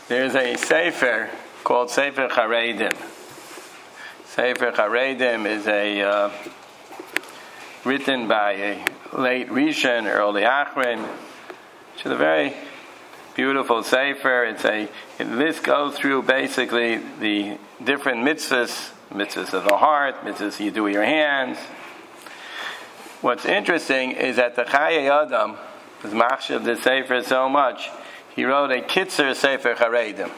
There's a sefer called Sefer Charedim. Sefer Charedim is written by a late Rishon, early Achron. It's a very beautiful sefer. This goes through basically the different mitzvahs of the heart, mitzvahs you do with your hands. What's interesting is that the Chayei Adam was machshav the sefer so much, he wrote a Kitzer Sefer Charedim.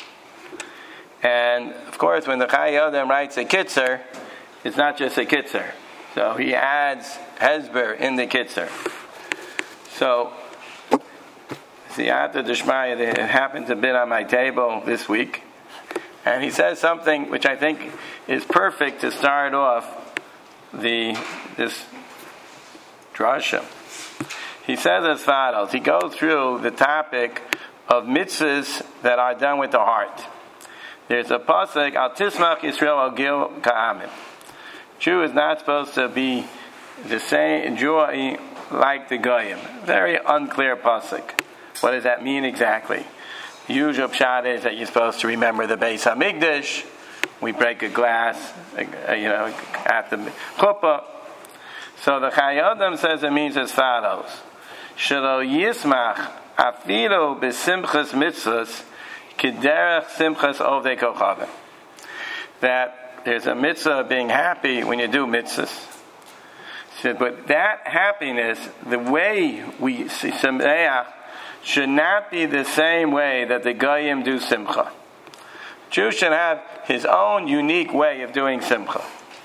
And of course, when the Chayei Adam writes a Kitzer, it's not just a Kitzer. So he adds Hezber in the Kitzer. So, Siyata Deshmaya, it happened to be on my table this week. And he says something which I think is perfect to start off this drasha. He says as follows. He goes through the topic of mitzvahs that are done with the heart. There's a pasuk, Al Tismach Yisrael Al Gil Ka'amim. Jew is not supposed to be the same joy like the Goyim. Very unclear pasuk. What does that mean exactly? The usual pshat is that you're supposed to remember the Beis Hamikdash. We break a glass, at the chuppah. So the Chayei Adam says it means as follows: Shelo yismach afilu b'simchas mitzvahs k'derech simchas ovdei kochavim. That there's a mitzvah of being happy when you do mitzvahs. So, but that happiness, the way we see simcha, should not be the same way that the Goyim do simcha. Jew should have his own unique way of doing simcha.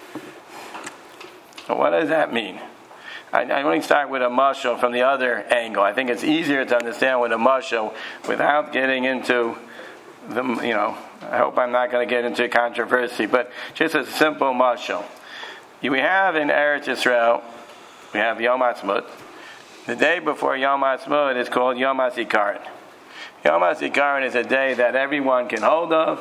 So what does that mean? I want to start with a mashal from the other angle. I think it's easier to understand with a mashal without getting into I hope I'm not going to get into controversy, but just a simple mashal. We have in Eretz Yisrael, we have Yom Ha'atzmaut. The day before Yom Ha'atzmaut is called Yom HaZikaron. Yom HaZikaron is a day that everyone can hold of.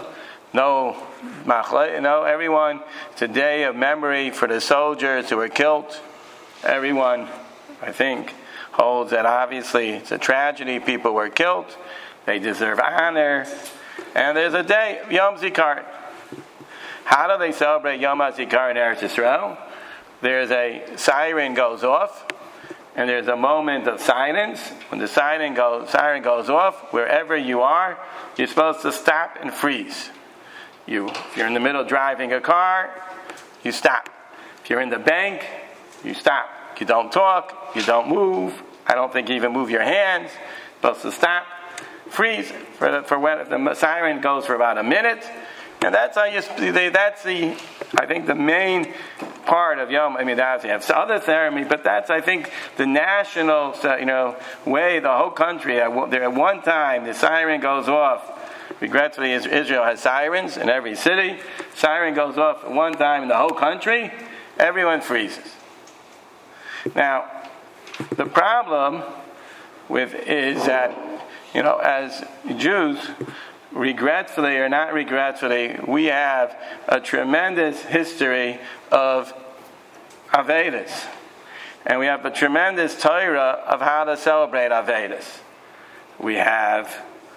Everyone. It's a day of memory for the soldiers who were killed. Everyone, I think, holds that obviously it's a tragedy. People were killed. They deserve honor. And there's a day, Yom Zikaron. How do they celebrate Yom HaZikaron in Eretz Yisrael? There's a siren goes off, and there's a moment of silence. When the siren goes off, wherever you are, you're supposed to stop and freeze. If you're in the middle of driving a car, you stop. If you're in the bank, you stop. You don't talk, you don't move. I don't think you even move your hands. You're supposed to stop, freeze for when the siren goes for about a minute. And that's how I think the main part of Yom. You have other ceremony, but that's, I think, the national, way. The whole country. At one time, the siren goes off. Regretfully, Israel has sirens in every city. Siren goes off at one time in the whole country. Everyone freezes. Now, the problem is that, as Jews, regretfully or not regretfully, we have a tremendous history of Avedis. And we have a tremendous Torah of how to celebrate Avedis. We have,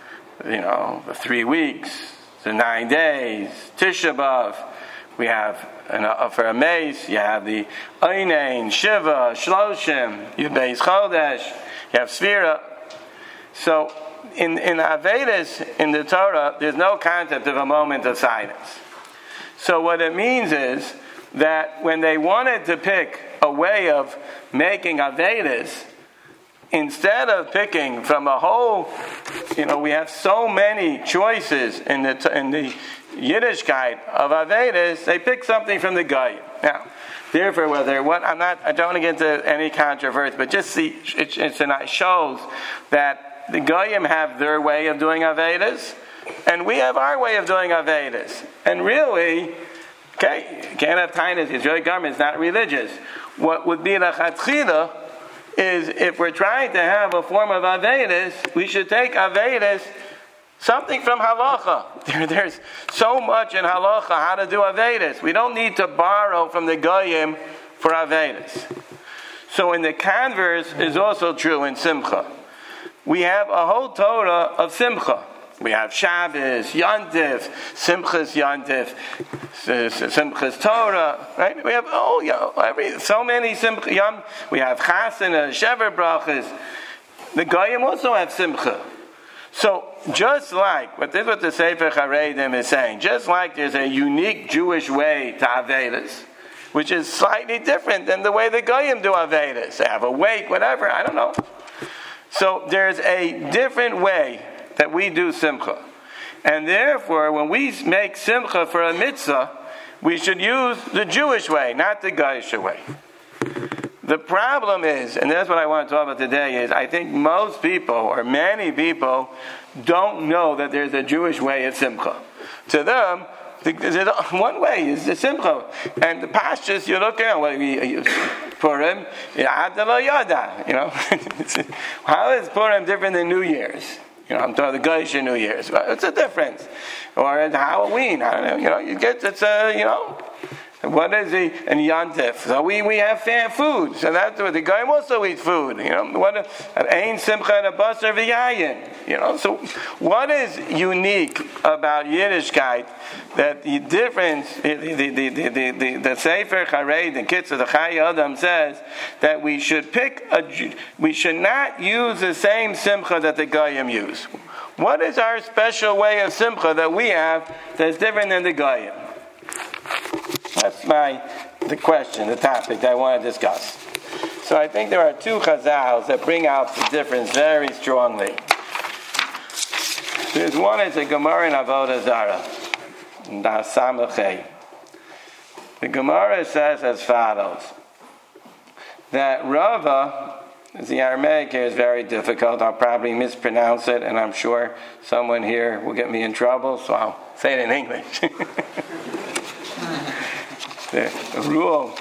the 3 weeks, the 9 days, Tisha B'Av. We have, for a mace, you have the Einain, Shiva, Shloshim, you Beis Chodesh, you have Sfira. So, in Avedis, in the Torah, there's no concept of a moment of silence. So what it means is that when they wanted to pick a way of making Avedis, instead of picking from a whole, we have so many choices in the Yiddishkeit of Avedis, they pick something from the Goyim. Now, therefore, I don't want to get into any controversy, but just see, it shows that the Goyim have their way of doing Avedis, and we have our way of doing Avedis. And really, can't have Tainus, Israeli government is not religious. What would be the Chatchila is, if we're trying to have a form of Avedis, we should take Avedis, something from Halacha. There's so much in Halacha how to do Avedis. We don't need to borrow from the Goyim for Avedis. So in the converse is also true in Simcha. We have a whole Torah of Simcha. We have Shabbos, Yontif, Simchas Yontif, Simchas Torah, right? We have so many Simchas Yom. We have Chasana, Shever Brachas. The Goyim also have Simcha. So just like what the Sefer Charedim is saying, just like there's a unique Jewish way to Avedas, which is slightly different than the way the Goyim do Avedas. They have a wake, whatever, I don't know. So there's a different way that we do Simcha. And therefore, when we make Simcha for a mitzvah, we should use the Jewish way, not the Goyish way. The problem is, and that's what I want to talk about today, is I think most people, or many people, don't know that there's a Jewish way of Simcha. To them, one way is the Simcha. And the pastures, you look at, Purim, how is Purim different than New Year's? I'm talking the Goyish New Year's. Well, it's a difference. Or at Halloween, I don't know, you get, what is he? And Yontif. So we have fair food. So that's what the Goyim also eat food. What Ein Simcha and a Basar V'Yayin. So what is unique about Yiddishkeit that the difference, the Sefer Chareid, the Kitzur, the Chai Adam says that we should we should not use the same Simcha that the Goyim use. What is our special way of Simcha that we have that's different than the Goyim? That's the question, the topic that I want to discuss. So I think there are two chazals that bring out the difference very strongly. There's one is a Gemara in Avodah Zarah, Das Samachay. The Gemara says as follows, that Rava, the Aramaic here is very difficult, I'll probably mispronounce it, and I'm sure someone here will get me in trouble, so I'll say it in English. The rule,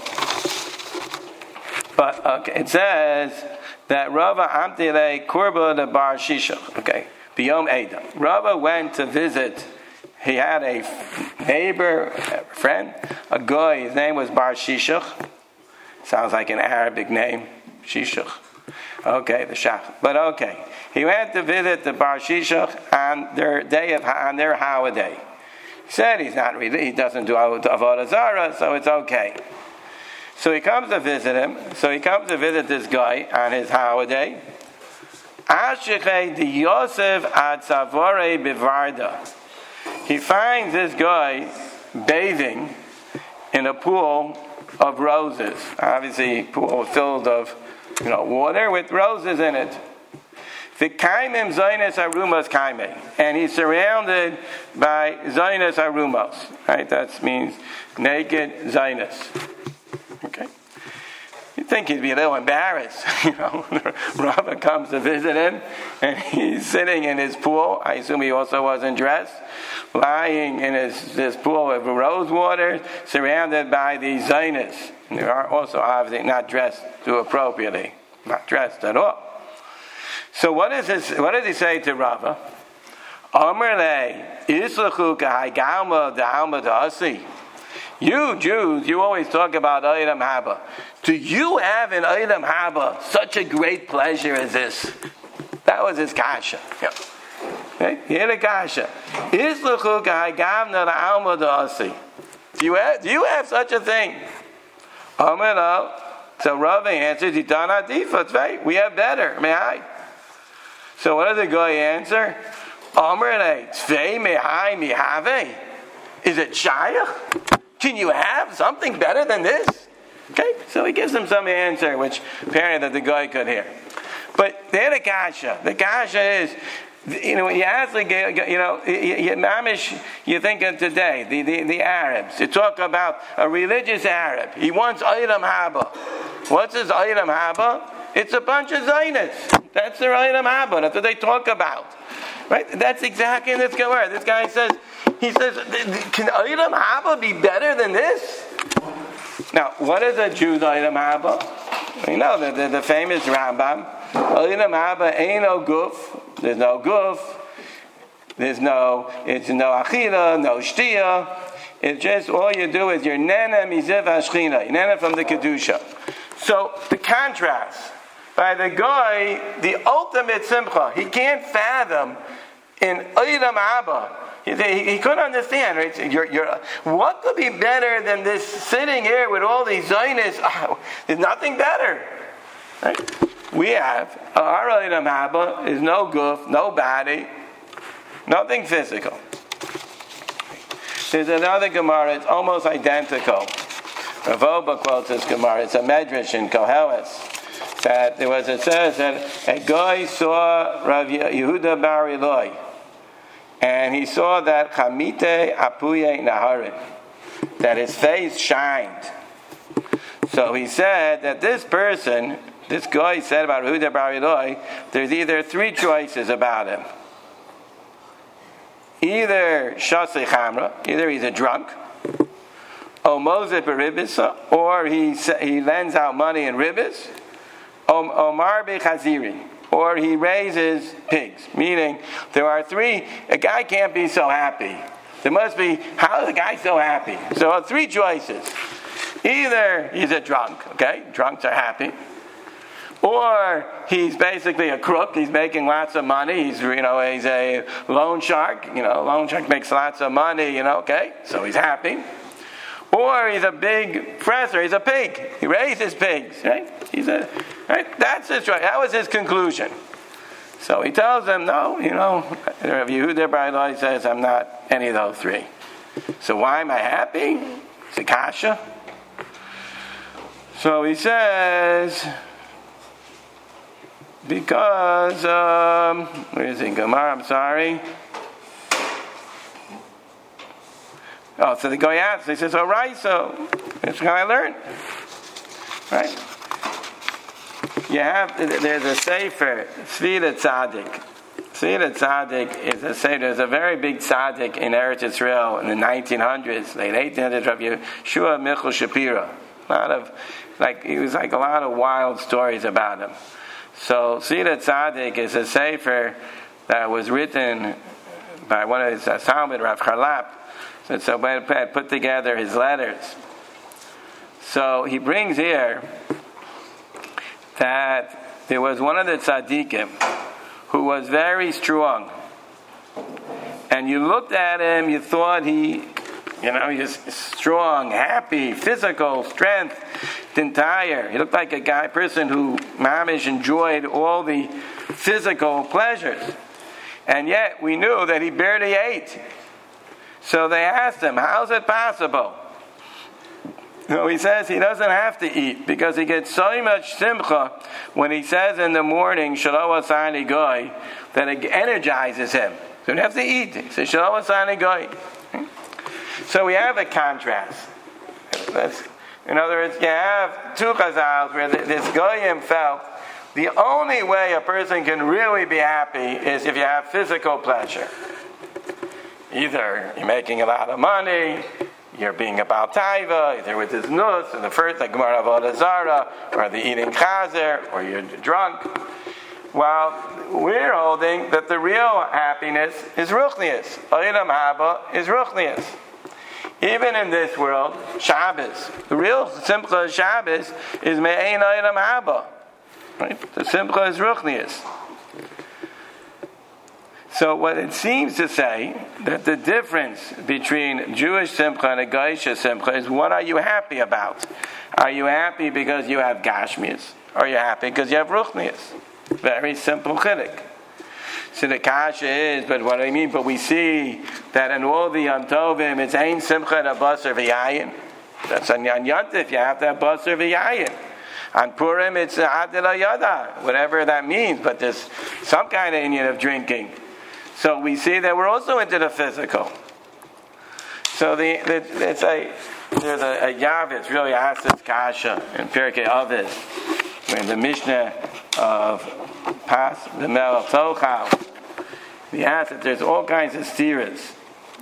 but okay, it says that Rava Amtile Kurba the Bar Shishach. Okay, Biyom Edom. Rava went to visit. He had a neighbor, a friend, a guy. His name was Bar Shishach. Sounds like an Arabic name, Shishach. Okay, the Shach. But okay, he went to visit the Bar Shishach on their holiday. He said he doesn't do Avodah Zarah, so it's okay. So he comes to visit him. So he comes to visit this guy on his holiday. He finds this guy bathing in a pool of roses. Obviously, a pool filled of water with roses in it. And he's surrounded by Zainas Arumos. Right? That means naked Zainas. Okay? You'd think he'd be a little embarrassed. Rava comes to visit him, and he's sitting in his pool. I assume he also wasn't dressed. Lying in this pool of rose water, surrounded by these Zainas. And they are also obviously not dressed too appropriately. Not dressed at all. So what does he say to Rava? You Jews, you always talk about Olam Haba. Do you have in Olam Haba such a great pleasure as this? That was his kasha. Yeah. Okay? Here the kasha. Do you have such a thing? So Rava answers, we have better. May I? So what does the guy answer? Is it shayach? Can you have something better than this? Okay, so he gives him some answer, which apparently that the guy could hear. But they're the kasha. The kasha is, when you ask, you think of today, the Arabs. You talk about a religious Arab. He wants Olam Haba. What's his Olam Haba? It's a bunch of Zainas. That's their Olam Haba. That's what they talk about. Right? That's exactly in this Gemara. This guy says, can Olam Haba be better than this? Now, what is a Jew's Olam Haba? You know, the famous Rambam. Olam Haba ain't no guf. There's no guf. It's no achila, no shtia. It's just all you do is your nena miziv hashchina. Your nena from the kedusha. So the contrast by the guy, the ultimate simcha, he can't fathom in Olam Haba. He couldn't understand, right? What could be better than this sitting here with all these Zionists? There's nothing better. Right? We have our Olam Haba is no goof, no body, nothing physical. There's another Gemara, it's almost identical. Rav Oba quotes this Gemara. It's a Medrash in Koheles. That it says that a guy saw Rav Yehuda Bar Ilai, and he saw that Chamite Apuye Naharin, that his face shined. So he said that this guy said about Yehuda Bar Ilai, there's either three choices about him. Either Shasei Chamra, either he's a drunk, or he lends out money in ribbis, Omar Bechaziri, or he raises pigs. Meaning, there are three. A guy can't be so happy. There must be, how is the guy so happy? So three choices. Either he's a drunk, okay? Drunks are happy. Or he's basically a crook. He's making lots of money. He's a loan shark. Loan shark makes lots of money, okay? So he's happy. Or he's a big presser. He's a pig. He raises pigs, right? Right? That's his choice. That was his conclusion. So he tells them, no, Rav Yehuda Bar Ilai says, I'm not any of those three. So why am I happy? It's a kasha. So he says, because, where is it? Gemara, I'm sorry. Oh, so the guy asks, he says, all right, so that's how I learned. Right? There's a sefer, Tzvila Tzaddik. Tzvila Tzaddik is a sefer, there's a very big tzaddik in Eretz Yisrael in the 1900s, late 1800s, Rav Yeshua Michal Shapira. It was like a lot of wild stories about him. So Tzvila Tzaddik is a sefer that was written by one of his Talmud, Rav Charlap. So had put together his letters. So he brings here that there was one of the tzaddikim who was very strong. And you looked at him, you thought he was strong, happy, physical, strength, didn't tire. He looked like a person who mamish enjoyed all the physical pleasures. And yet we knew that he barely ate. So they asked him, how's it possible? He says he doesn't have to eat because he gets so much simcha when he says in the morning, Shalom Asani Goy, that it energizes him. So you have to eat. He says, Shalom Asani Goy. So we have a contrast. In other words, you have two chazals where this Goyim felt the only way a person can really be happy is if you have physical pleasure. Either you're making a lot of money, you're being about taiva, either with his nus, and the first, like Gemara Avodah Zarah, or the eating chazer, or you're drunk. While we're holding that the real happiness is ruchnius. Olam Haba is ruchnius. Even in this world, Shabbos, the real simcha of Shabbos is me'ein Olam Haba. Right? The simcha is ruchnius. So what it seems to say, that the difference between Jewish simcha and a Geisha simcha is, what are you happy about? Are you happy because you have gashmias? Or are you happy because you have ruchnias? Very simple chiddush. So the kasha is, but what do I mean? But we see that in all the Yom Tovim, it's ein simcha and a basar v'yayin. That's on Yantif, you have to have basar v'yayin. On Purim, it's adil yada, whatever that means, but there's some kind of Indian of drinking. So we see that we're also into the physical. So there's a Yavitz really asks this kasha in Pirkei Avos, when the Mishnah of Pas B'Melech Tochal, he asks that there's all kinds of steers.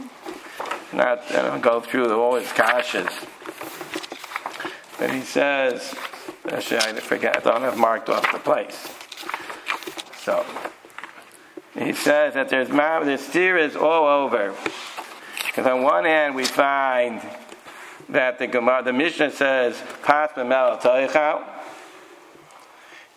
I'll go through all his kashas. But he says, actually I forget, I don't have marked off the place. So he says that there's steers all over. Because on one hand we find that the Mishnah says Pas B'Melech Tochal,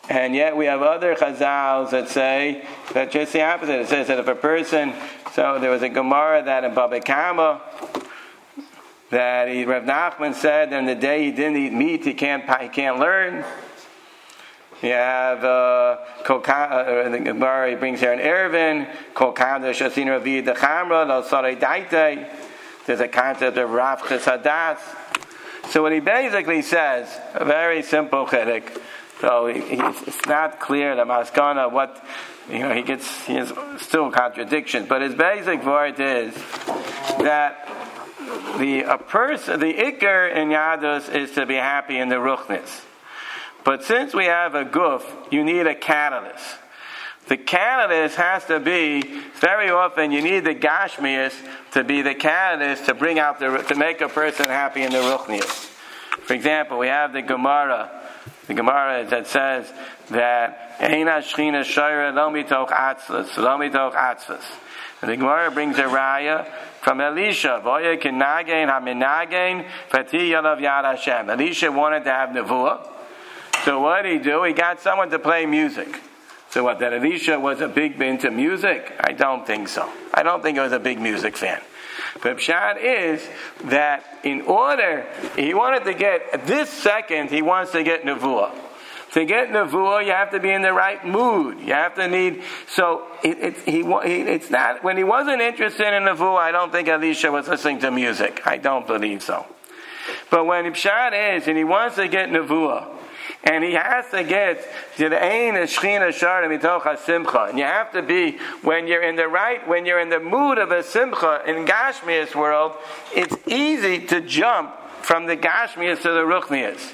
And yet we have other chazals that say that just the opposite. It says that if a person, so there was a Gemara that in Baba Kama, that Rav Nachman said, on the day he didn't eat meat, he can't learn. You have the Gemara, he brings here an Erevin, Kol Kamda Shasina Ravi the Chamra, Lo Sarei Daite. There's a concept of Rav Chesadas. So what he basically says, a very simple chiddush. So it's not clear the maskana what he has still contradictions, but his basic word is that the ikar in Yadus is to be happy in the ruchnis. But since we have a guf, you need a catalyst. The catalyst has to be, very often you need the gashmias to be the catalyst to bring out to make a person happy in the ruchnias. For example, we have the Gemara that says that Eina Shechina Shayra Lo Mitoch Atzvus. And the Gemara brings a raya from Elisha. Voya Kinagain Haminagain Fati Yalav Yad Hashem. Elisha wanted to have nevuah. So what did he do? He got someone to play music. So what, that Elisha was a big into music? I don't think so. I don't think he was a big music fan. But Pshat is that he wanted to get, at this second, he wants to get nevuah. To get nevuah, you have to be in the right mood. You have to need, so it's not, when he wasn't interested in nevuah, I don't think Elisha was listening to music. I don't believe so. But when Pshat is, and he wants to get nevuah, and he has to get to the ein shechina shara mitoch hasimcha, and you have to be when you're in the mood of a simcha in Gashmias world. It's easy to jump from the Gashmias to the ruchnias.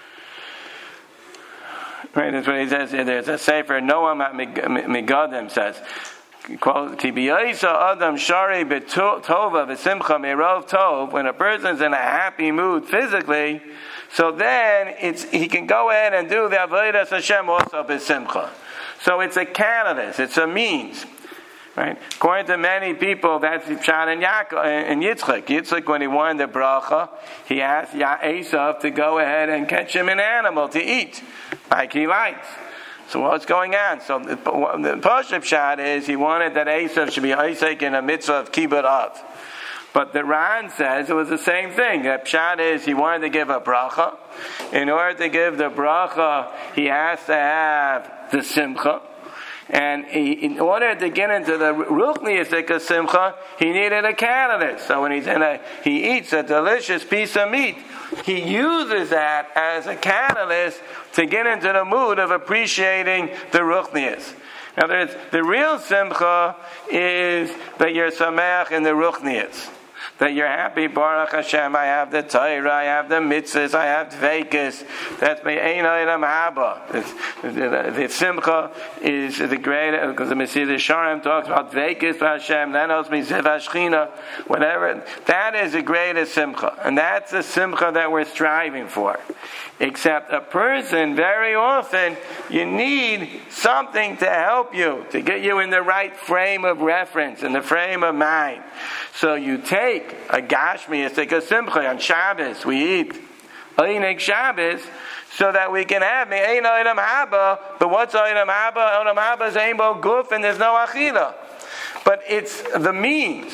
Right, that's what he says. There's a sefer Noam Megadim says, quote, Adam shari betova v'simcha merov tov. When a person's in a happy mood physically, so then he can go ahead and do the avodas Hashem also b'simcha. So it's a catalyst, it's a means, right? According to many people, that's Pshat and Yaakov and Yitzchak. Yitzchak, when he wanted the bracha, he asked Esav to go ahead and catch him an animal to eat, like he likes. So what's going on? So the Pashup Pshat is he wanted that Esav should be Isaac in a mitzvah of kibbut av. But the Ran says it was the same thing. The Pshat is he wanted to give a bracha. In order to give the bracha, he has to have the simcha. And in order to get into the ruchniistic simcha, he needed a catalyst. So when he eats a delicious piece of meat, he uses that as a catalyst to get into the mood of appreciating the ruchnius. Now, the real simcha is that you're sameach in the ruchnius. That you're happy, Baruch Hashem, I have the Torah, I have the mitzvahs, I have dveikus. That's my ein olam haba. The simcha is the great, because the Messiah Sharem talks about dveikus Hashem, then also me ziv hashchina, whatever. That is the greatest simcha. And that's the simcha that we're striving for. Except a person, very often, you need something to help you, to get you in the right frame of reference, in the frame of mind. So you take a gashmi, take a simcha on Shabbos, we eat Einik Shabbos, so that we can have Ein Olam Haba. But what's Olam Haba? Olam Haba is Eimbo Guf, and there's no Achila. But it's the means.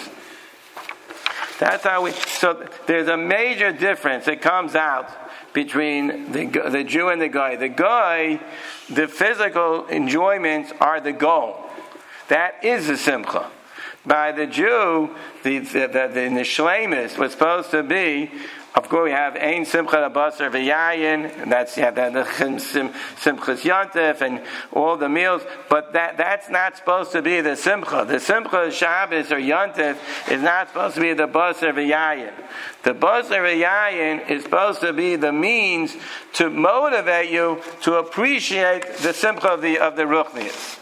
That's how so there's a major difference that comes out between the Jew and the Goy. The Goy, the physical enjoyments are the goal. That is the simcha. By the Jew, the nishleimus was supposed to be, of course, we have ein simcha basar v'yayin, and that's the simchas yontif and all the meals, but that's not supposed to be the simcha. The simcha Shabbos or yontif is not supposed to be the basar v'yayin. The basar v'yayin is supposed to be the means to motivate you to appreciate the simcha of the ruchnius.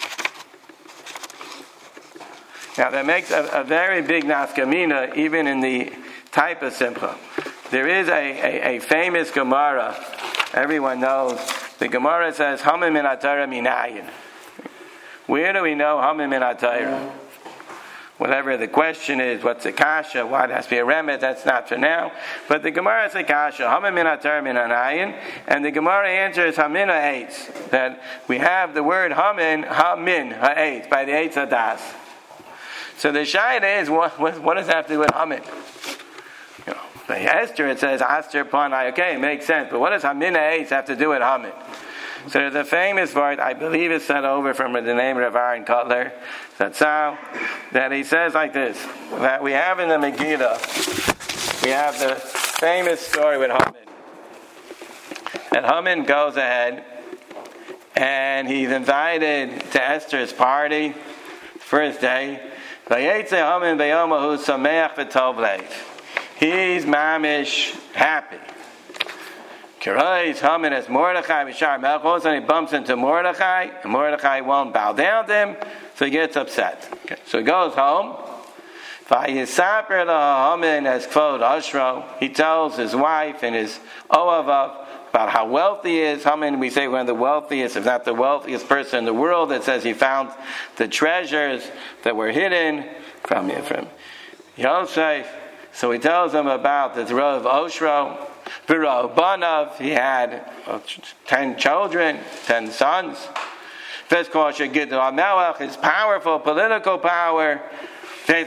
Now that makes a very big nafkamina even in the type of simcha. There is a famous Gemara, everyone knows. The Gemara says, Hamim min atayra minayin. Where do we know Hamim min atayra? whatever the question is, what's a kasha, why it has to be a remit, that's not for now. But the Gemara is a kasha, Hamin min atar min anayin, and the Gemara answers Hamin ha'etz, that we have the word Hamin ha'etz, by the Eitz Hadas. So the shayla is, what does that have to do with Hamin? By Esther it says Aster Panai. Okay, it makes sense. But what does Hamin ha'etz have to do with Hamin? So there's a famous word, I believe it's sent over from the name of Aaron Kotler, that he says like this, that we have in the Megillah, we have the famous story with Haman. And Haman goes ahead, and he's invited to Esther's party, first day. He's mamish happy. Kirais Haman as Mordechai Bishar Melchos, and he bumps into Mordechai, and Mordechai won't bow down to him, so he gets upset. Okay. So he goes home. Vayisaper Haman as Kvod Ashro. He tells his wife and his Oavav about how wealthy he is. Haman, we say, one of the wealthiest, if not the wealthiest person in the world. It says he found the treasures that were hidden from Yosef. So he tells them about the Rav Oshro. Banav, he had 10 children, 10 sons. His powerful political power. He's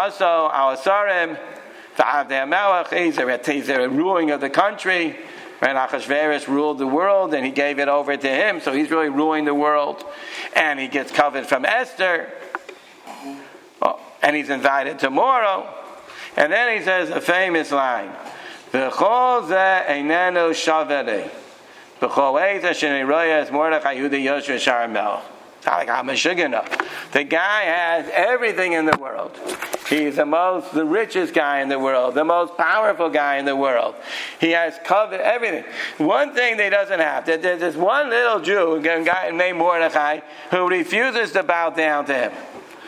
a ruling of the country. Achashverosh ruled the world, and he gave it over to him, so he's really ruling the world. And he gets covered from Esther. And he's invited tomorrow. And then he says a famous line. V'chol ze einenu shaveri. V'chol eiza sheniroyas Mordechai Yehuda Yosher Shar Melch. The guy has everything in the world. He's the richest guy in the world, the most powerful guy in the world. He has covered everything. One thing they doesn't have, there's this one little Jew, a guy named Mordechai, who refuses to bow down to him.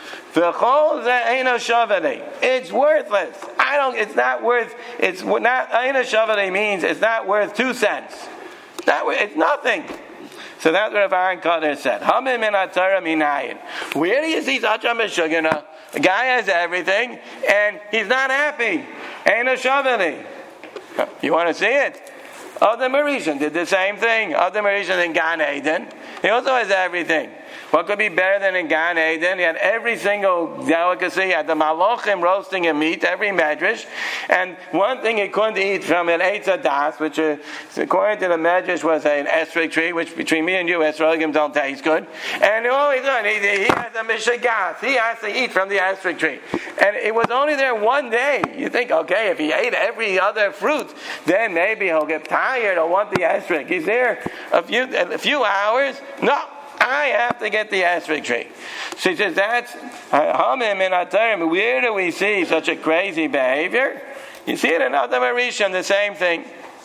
It's worthless. It's not worth. It's not. Eina shaveri means it's not worth 2 cents. It's nothing. So that's what Aaron Kotler said. Hamin min atzara minayin. Where do you see such a meshugana? The guy has everything, and he's not happy. Eina shaveri. You want to see it? Adam Arishan did the same thing. Adam Arishan in Gan Eden. He also has everything. What could be better than in Gan Eden? He had every single delicacy. He had the Malachim roasting a meat, every medrash. And one thing he couldn't eat from an Eitz Hadas, which according to the medrash was an esrog tree, which between me and you, esrogim don't taste good. And all he's done, he has a mishagas. He has to eat from the esrog tree. And it was only there one day. You think, okay, if he ate every other fruit, then maybe he'll get tired or want the esrog. He's there a few hours. No. I have to get the esrog tree. So he says, that's Hamin min atarim. Where do we see such a crazy behavior? You see it in Adam Arishan, the same thing.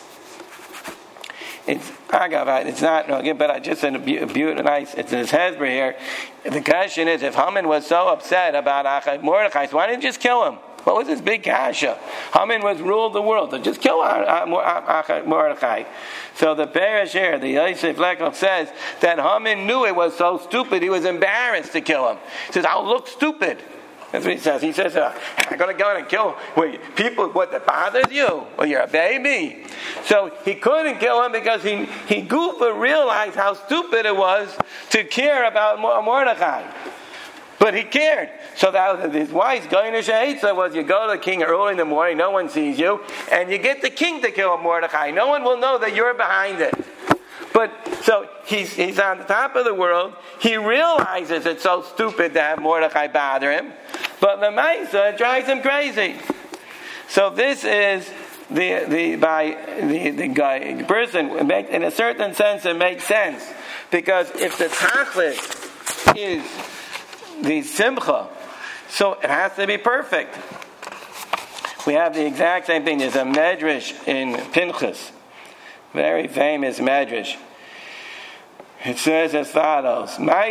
It's not, but I just said a beautiful, nice, it's in his Hezbollah here. The question is, if Haman was so upset about Mordechai, so why didn't he just kill him? What was this big kasha? Haman ruled the world. So just kill Mordechai. So the Parish here, the Yosef Lekov says that Haman knew it was so stupid, he was embarrassed to kill him. He says, I'll look stupid. That's what he says. He says, I'm going to go and kill people. What, that bothers you? Well, you're a baby. So he couldn't kill him because he goofa realized how stupid it was to care about Mordechai. But he cared. So that was his wife's going to Sheitza was you go to the king early in the morning, no one sees you, and you get the king to kill Mordechai. No one will know that you're behind it. But so he's on the top of the world. He realizes it's so stupid to have Mordechai bother him. But the Maisa drives him crazy. So this is the person, in a certain sense it makes sense. Because if the tachlis is the simcha, so it has to be perfect. We have the exact same thing. There's a medrash in Pinchas, very famous medrash. It says as follows: There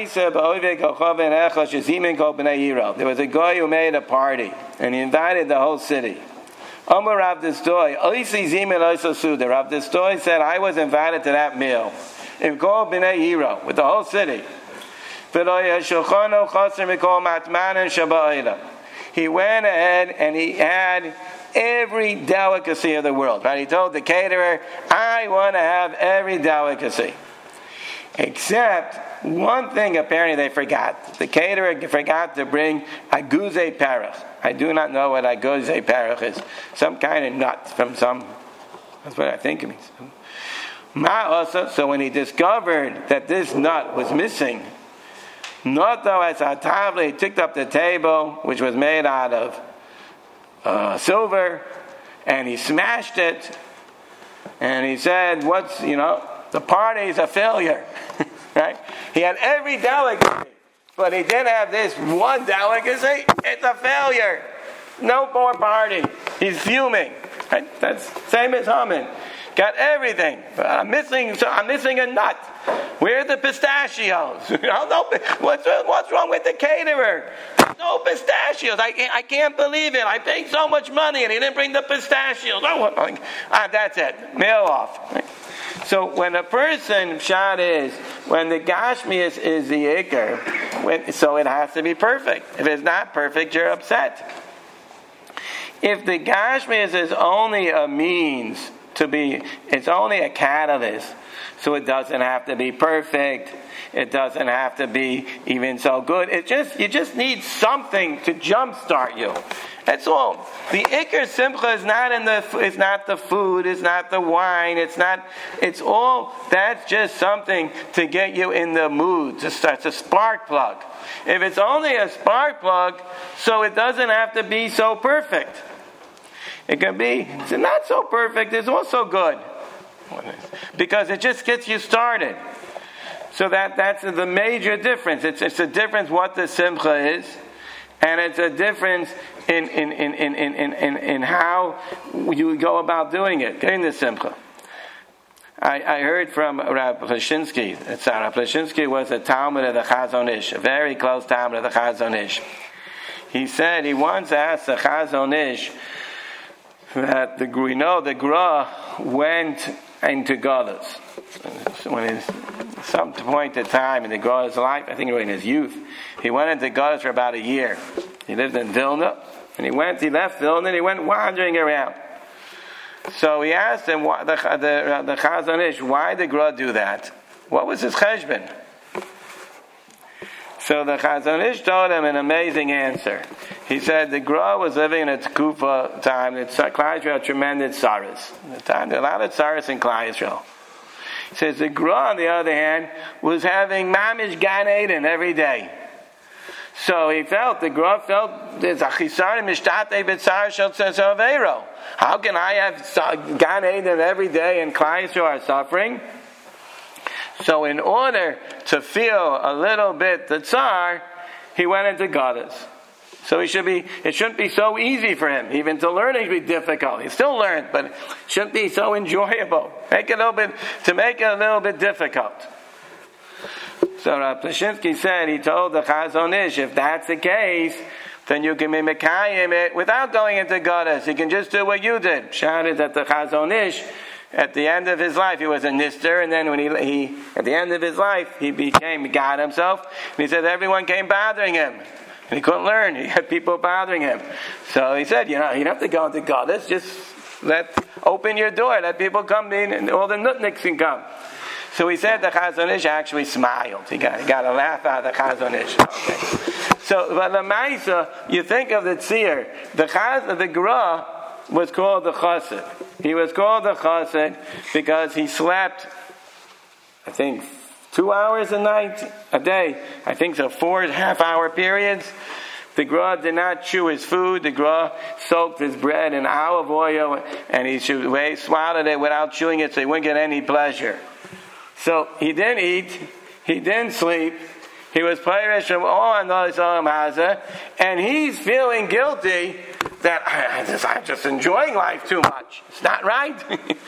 was a guy who made a party, and he invited the whole city. Amar Rav Destoy, Rav Destoy said, I was invited to that meal. With the whole city. he went ahead and he had every delicacy of the world. Right? He told the caterer, I want to have every delicacy. Except one thing apparently they forgot. The caterer forgot to bring aguzei parach. I do not know what aguzei parach is. Some kind of nut from some, that's what I think it means. So when he discovered that this nut was missing, Noto as atavle, he took up the table, which was made out of silver, and he smashed it, and he said, the party's a failure. Right? He had every delicacy, but he didn't have this one delicacy. It's a failure. No more party. He's fuming. Right? That's same as Haman. Got everything. I'm missing a nut. Where are the pistachios? What's wrong with the caterer? No pistachios. I can't believe it. I paid so much money and he didn't bring the pistachios. That's it. Mail off. Right? So when a person, pshat is, when the Gashmias is the Iker, so it has to be perfect. If it's not perfect, you're upset. If the Gashmias is only a means it's only a catalyst, so it doesn't have to be perfect, it doesn't have to be even so good. You just need something to jumpstart you. That's all. The Iker Simcha is not the food, it's not the wine, it's all, that's just something to get you in the mood, to start, it's a spark plug. If it's only a spark plug, so it doesn't have to be so perfect. It can be, it's not so perfect, it's also good. Because it just gets you started. So that's the major difference. It's a difference what the Simcha is, and it's a difference in how you go about doing it, getting the Simcha. I heard from Rav Plashinsky. Rav Plashinsky was a Talmud of the Chazon Ish, a very close Talmud of the Chazon Ish. He said he once asked the Chazon Ish that the Gra went into Galus. When some point in time in the Gra's life, I think in his youth, he went into Galus for about a year. He lived in Vilna, and he left Vilna and he went wandering around. So he asked him, the Chazon Ish, why did Gra do that? What was his cheshbon? So the Chazon Ish told him an amazing answer. He said the Gra was living in a Tekufa time that Klal Yisrael had tremendous tzaras. At the time, there were a lot of tzaras in Klal Yisrael. He says the Gra, on the other hand, was having mamish Gan Eden every day. So the Gra felt there's a chisar mishtate b'tzar shel tzavero. How can I have Gan Eden every day and Klal Yisrael are suffering? So in order to feel a little bit the tsar, he went into Gadus. So it shouldn't be so easy for him. Even to learn it would be difficult. He still learned, but it shouldn't be so enjoyable. Make it a little bit difficult. So Rav Plashinsky said, he told the Chazon Ish, if that's the case, then you can be mekayim it without going into Gadus. You can just do what you did. Shouted that the Chazon Ish, at the end of his life, he was a nister, and then when he at the end of his life, he became God himself, and he said everyone came bothering him, and he couldn't learn. He had people bothering him. So he said, you don't have to go into Gadus, just open your door, let people come in, and all the nutniks can come. So he said the Chazon Ish actually smiled. He got a laugh out of the Chazon Ish. Okay. So, but the Maisa, you think of the Tzir, the Gra was called the Chassid. He was called the Chassid because he slept, I think, 2 hours a day. I think so, 4.5-hour periods. The Gra did not chew his food. The Gra soaked his bread in olive oil, and he swallowed it without chewing it, so he wouldn't get any pleasure. So he didn't eat. He didn't sleep. He was parish from all another Haza, and he's feeling guilty that I'm just enjoying life too much. It's not right,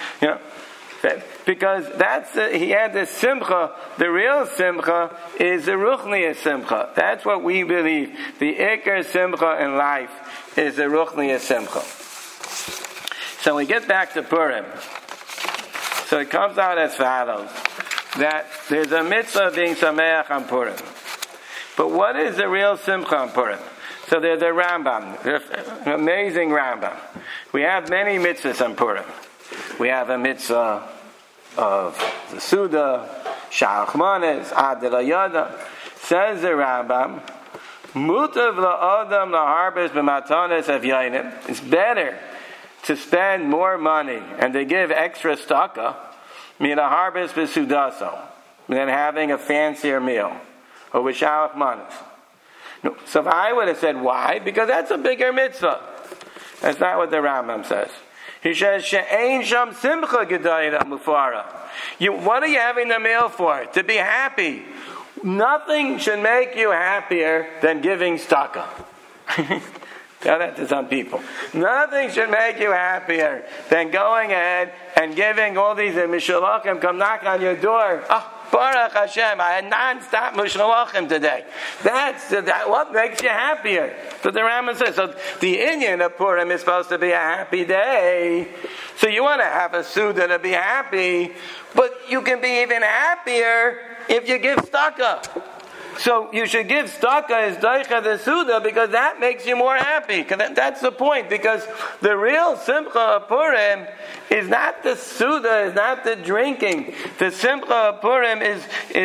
because he had the simcha. The real simcha is the ruchniya simcha. That's what we believe. The ikar simcha in life is the ruchniya simcha. So we get back to Purim. So it comes out as follows: that there's a mitzvah of being sameach on Purim. But what is the real simcha on Purim? So there's a Rambam, there's an amazing Rambam. We have many mitzvahs on Purim. We have a mitzvah of the Suda, Shalachmanes, Adel Yada. Says the Rambam, Mutav la'adam la'harbes b'matanes of yainim. It's better to spend more money and to give extra staka min harbes b'sudaso than having a fancier meal or with Shalachmanes. No, so if I would have said why, because that's a bigger mitzvah. That's not what the Rambam says. He says, "She'ein sham simcha gedayra mufara." What are you having the meal for? To be happy. Nothing should make you happier than giving staka. Tell that to some people. Nothing should make you happier than going ahead and giving all these mishalachim come knock on your door. Oh, Baruch Hashem, I had non-stop mishalachim today. That's what makes you happier. So the Rambam says. So the Inyan of Purim is supposed to be a happy day. So you want to have a Suda to be happy, but you can be even happier if you give staka. So you should give staka as daicha the Suda because that makes you more happy. That's the point. Because the real simcha of Purim is not the Suda, is not the drinking. The simcha of Purim is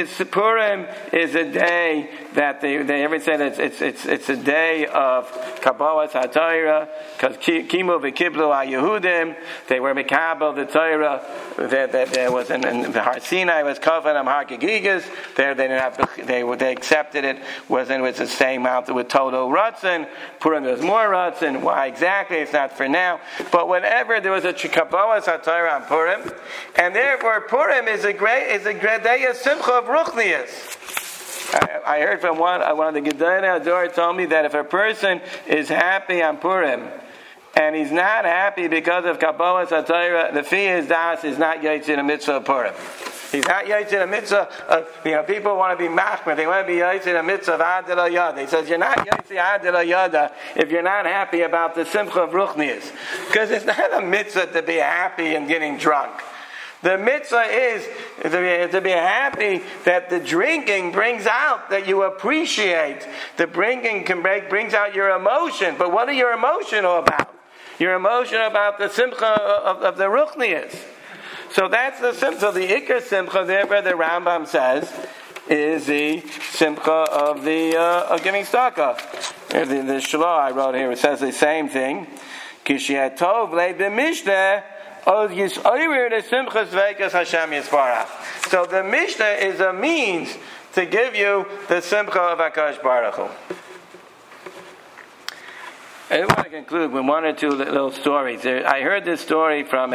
a day that they ever said it's a day of Kabbalas HaTorah because Kimu v'Kiblu HaYehudim, they were Mekabel the Torah. There was in the Har Sinai was covered on Har Gegigas. There they didn't have they accepted it. It was the same mountain with total Ratzin. Purim there's more Ratzin. Why exactly? It's not for now. But whenever there was a Kabbalas HaTorah on Purim, and therefore Purim is a great day of Simcha of Ruchnius. I heard from one of the Gedolei Hador told me that if a person is happy on Purim and he's not happy because of Kabbalas HaTorah, the fee is das is not Yaitzin a mitzvah of Purim. He's not Yaitzin a mitzvah of, people want to be machmer, they want to be Yaitzin a mitzvah of Adel Yada. He says, you're not Yaitzin Adel Yada if you're not happy about the Simcha of Ruchnius. Because it's not a mitzvah to be happy and getting drunk. The mitzvah is to be happy that the drinking brings out that you appreciate. The drinking brings out your emotion. But what are you emotional about? You're emotional about the simcha of the ruchnius. So that's the simcha. The ikar simcha, therefore, the Rambam says, is the simcha of of giving staka. The shlo I wrote here, it says the same thing. Kishiatov le b'mishneh. So the Mishnah is a means to give you the Simcha of HaKadosh Baruch Hu. I want to conclude with one or two little stories. I heard this story from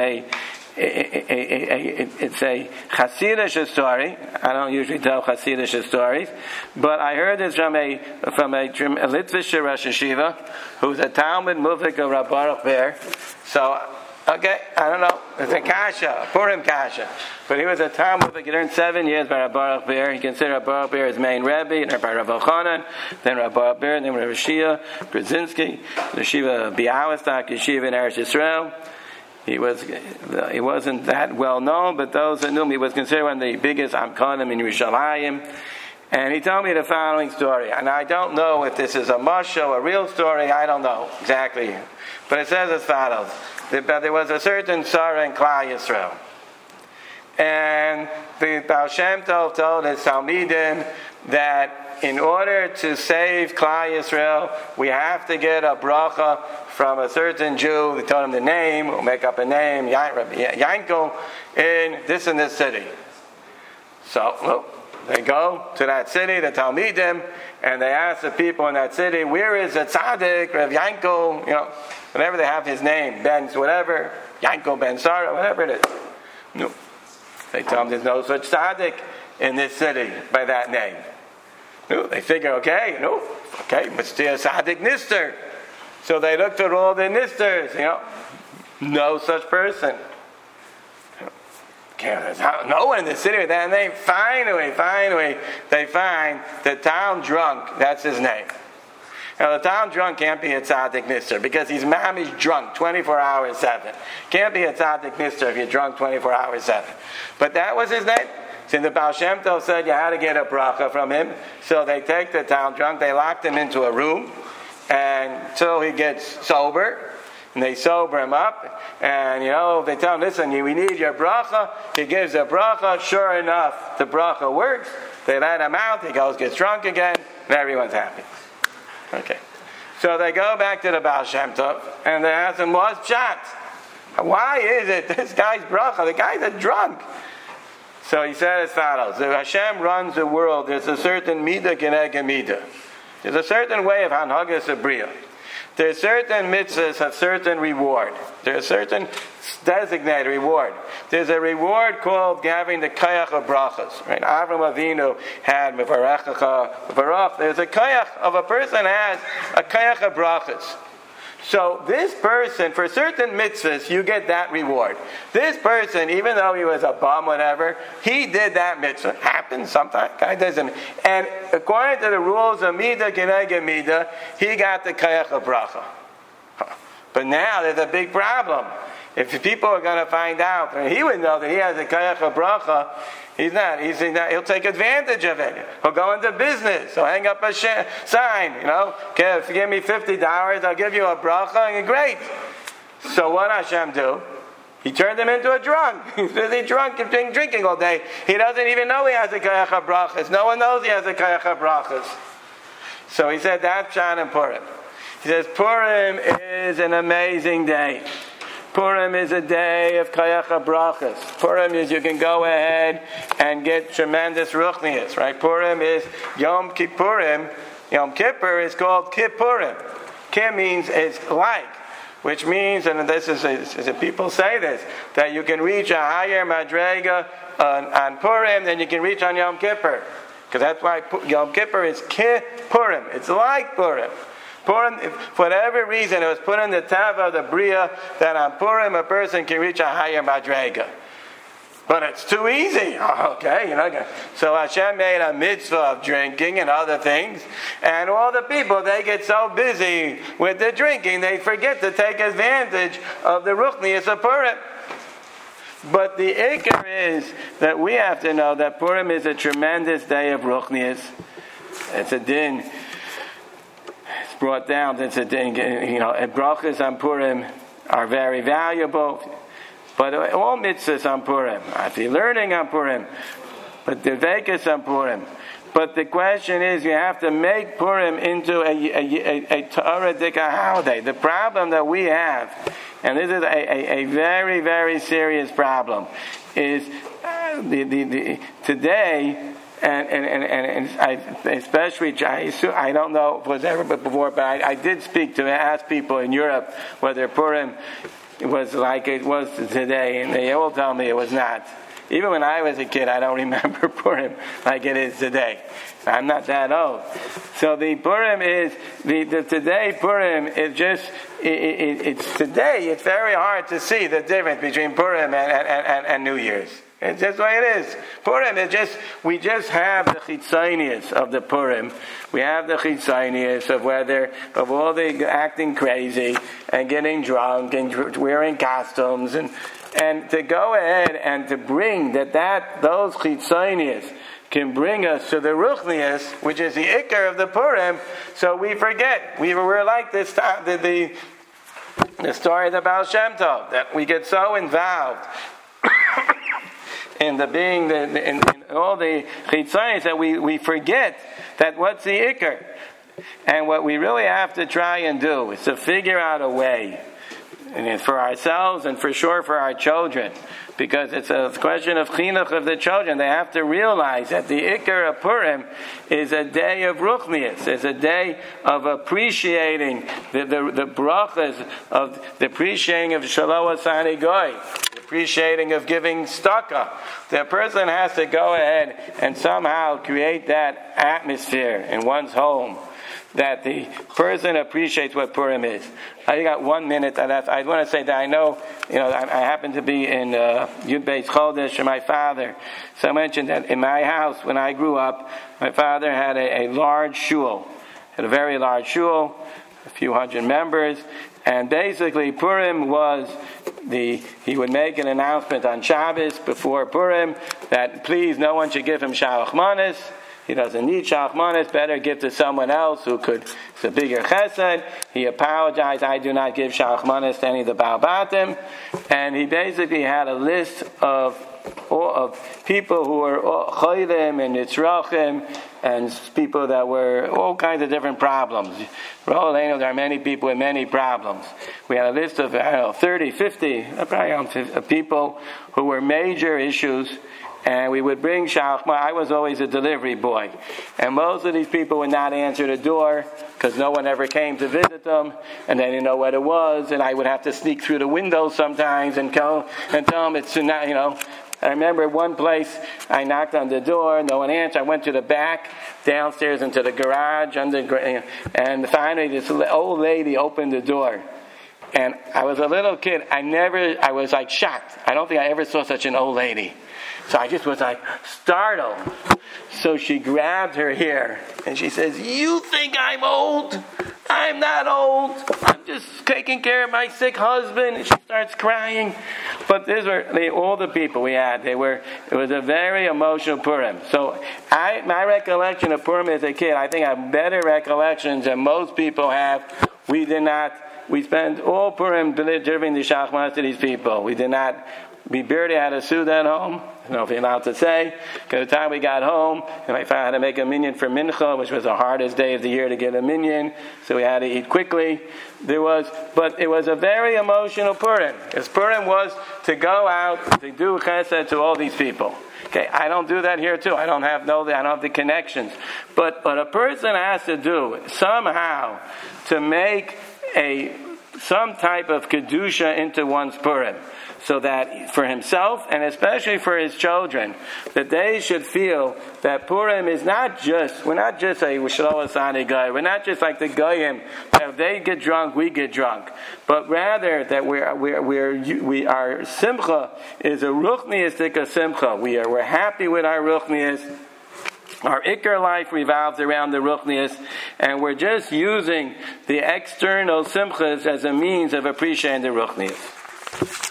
it's a Hasidic story. I don't usually tell Hasidic stories, but I heard this from a Litvish Rosh Yeshiva, who's a Talmud Mufik of Rav Baruch Ber. So. Okay, I don't know. It's a kasha, Purim kasha. But he was a Talmud. He learned 7 years by Rav Baruch Ber. He considered Rav Baruch Ber his main Rebbe, and by Rav Elchanan, then Rav Baruch Ber, then Rav Shia Brzezinski, the Yeshiva Bialystok, Yeshiva in Eretz Yisrael. He wasn't that well known, but those that knew him, he was considered one of the biggest Amkonim in Yerushalayim. And he told me the following story. And I don't know if this is a mashal, a real story, I don't know exactly. But it says as follows. There was a certain Sarah in Klal Yisrael. And the Baal Shem Tov told his Talmidim that in order to save Klal Yisrael, we have to get a bracha from a certain Jew. They told him the name, we'll make up a name, Yankel, in this city. So, they go to that city, the Talmidim, and they ask the people in that city, where is a tzaddik, Rav Yankel, whatever they have his name, Ben, whatever, Yankel Ben Sarah, whatever it is. No. They tell him there's no such tzaddik in this city by that name. No. They figure, must be a tzaddik nister. So they looked at all the nisters, no such person. There's no one in the city with that name. Finally, they find the town drunk. That's his name. Now, the town drunk can't be a tzaddik nister because he's mamish drunk 24 hours 7. Can't be a tzaddik nister if you're drunk 24 hours 7. But that was his name. So the Baal Shem Tov said you had to get a bracha from him. So they take the town drunk, they locked him into a room, until he gets sober. And they sober him up, and they tell him, listen, we need your bracha. He gives a bracha. Sure enough, the bracha works. They let him out. He gets drunk again, and everyone's happy. Okay. So they go back to the Baal Shem Tov, and they ask him, what's pshat? Why is it this guy's bracha? The guy's a drunk. So he said as follows: if Hashem runs the world, there's a certain midah keneged midah. There's a certain way of hanhagas abriya. There's certain mitzvahs have certain reward. There's a certain designated reward. There's a reward called having the kayach of brachas. Right? Avram Avinu had mevarechacha barach. There's a kayach of a person has a kayach of brachas. So this person, for certain mitzvahs, you get that reward. This person, even though he was a bum, whatever, he did that mitzvah. Happens sometimes. Guy doesn't. And according to the rules of midah keneged midah, he got the kayach of bracha. But now there's a big problem. If people are going to find out, and he would know that he has a kayach of bracha, he's not. He'll take advantage of it. He'll go into business. He'll hang up a sign. If you give me $50, I'll give you a bracha. And great. So what Hashem do? He turned him into a drunk. He's busy drunk and drinking all day. He doesn't even know he has a kayach of brachas. No one knows he has a kayach of brachas. So he said that's pshat in Purim. He says Purim is an amazing day. Purim is a day of kayach brachas. Purim is you can go ahead and get tremendous ruchnius, right? Purim is Yom Kippurim. Yom Kippur is called Kippurim. Kim means it's like, which means, and this is people say this, that you can reach a higher madrega on Purim than you can reach on Yom Kippur. Because that's why Yom Kippur is Kippurim. It's like Purim. Purim, for whatever reason, it was put in the tava of the bria that on Purim a person can reach a higher madrega. But it's too easy. Okay, So Hashem made a mitzvah of drinking and other things, and all the people, they get so busy with the drinking, they forget to take advantage of the ruchnius of Purim. But the ikar is that we have to know that Purim is a tremendous day of ruchnius. It's a din. Brought down, it's a thing, brachas on Purim are very valuable, but all mitzvahs on Purim, if you're learning on Purim, but the vekas on Purim. But the question is, you have to make Purim into a Torah dika holiday. The problem that we have, and this is a very, very serious problem, is today. And I, especially, I don't know if it was ever before, but I did ask people in Europe whether Purim was like it was today, and they all tell me it was not. Even when I was a kid, I don't remember Purim like it is today. I'm not that old. So the Purim is, today Purim is just, it's today, it's very hard to see the difference between Purim and New Year's. It's just the way it is. Purim is we just have the chitzonius of the Purim. We have the chitzonius of all the acting crazy and getting drunk and wearing costumes and to go ahead and to bring those chitzonius can bring us to the ruchnius, which is the ikar of the Purim, so we forget. We're like this, the story of the Baal Shem Tov, that we get so involved in all the chitzonius that we forget that what's the ikar. And what we really have to try and do is to figure out a way, and it's for ourselves and for sure for our children, because it's a question of chinuch of the children. They have to realize that the ikar of Purim is a day of ruchnius. It's a day of appreciating the brachas, of the appreciating of Shalom Asani Goy, the appreciating of giving tzedakah. The person has to go ahead and somehow create that atmosphere in one's home, that the person appreciates what Purim is. I got 1 minute. I want to say that I know, I happen to be in Yud Beis Chodesh for my father. So I mentioned that in my house, when I grew up, my father had a large shul. Had a very large shul, a few hundred members. And basically, Purim was he would make an announcement on Shabbos before Purim that please, no one should give him shalach manis. He doesn't need shachmanis. Better give to someone else who could. It's a bigger chesed. He apologized. I do not give shachmanis to any of the Baal Batim. And he basically had a list of people who were cholim and nitzrachim, and people that were all kinds of different problems. There are many people with many problems. We had a list of 30, 50, probably people who were major issues, and we would bring shachma. I was always a delivery boy, and most of these people would not answer the door because no one ever came to visit them, and they didn't know what it was, and I would have to sneak through the windows sometimes and tell them it's not, I remember one place, I knocked on the door, no one answered. I went to the back, downstairs into the garage, and finally this old lady opened the door. And I was a little kid. I was like shocked. I don't think I ever saw such an old lady. So I just was like startled. So she grabbed her hair and she says, "You think I'm old? I'm not old. I'm just taking care of my sick husband." And she starts crying. But these were all the people we had. It was a very emotional Purim. So my recollection of Purim as a kid, I think I have better recollections than most people have. We spent all Purim delivering the shachmanis to these people. We barely had a suda at home. I don't know if you're allowed to say. By the time we got home, and I found out how to make a minyan for mincha, which was the hardest day of the year to get a minyan, so we had to eat quickly. But it was a very emotional Purim. Because Purim was to go out to do chesed to all these people. Okay, I don't do that here too. I don't have the connections. But a person has to do somehow to make some type of kedusha into one's Purim, so that for himself and especially for his children, that they should feel that Purim is we're not just a Shlo Asani guy. We're not just like the Goyim. If they get drunk, we get drunk. But rather that our simcha is a ruchniistic simcha. We're happy with our ruchniis. Our Iker life revolves around the Ruchnius, and we're just using the external simchas as a means of appreciating the Ruchnius.